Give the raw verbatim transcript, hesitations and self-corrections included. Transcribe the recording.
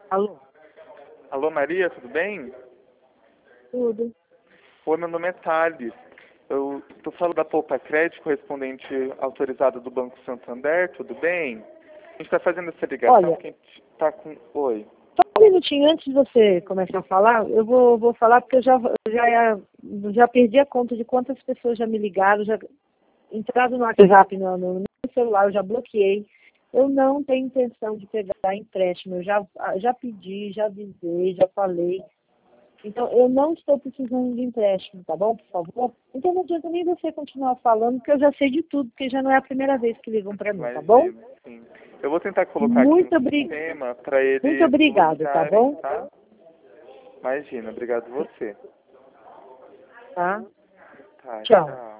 Alô? Alô, Maria, tudo bem? Tudo. Oi, meu nome é Thales. Eu estou falando da Poupa Crédito, correspondente autorizada do Banco Santander, tudo bem? A gente está fazendo essa ligação Olha, porque a gente está com... Oi. só um minutinho antes de você começar a falar, eu vou, vou falar porque eu já, eu já, já perdi a conta de quantas pessoas já me ligaram, já entraram no WhatsApp, no, no meu celular, eu já bloqueei. Eu não tenho intenção de pegar empréstimo, eu já, já pedi, já avisei, já falei. Então, eu não estou precisando de empréstimo, tá bom, por favor? Então não adianta nem você continuar falando, porque eu já sei de tudo, porque já não é a primeira vez que ligam para mim, tá bom? Imagina, sim. Eu vou tentar colocar aqui Muito, no obri... sistema para eles Muito obrigado, tá bloquearem, bom? tá? Imagina, obrigado você. Tá? Tá, Tchau. tchau.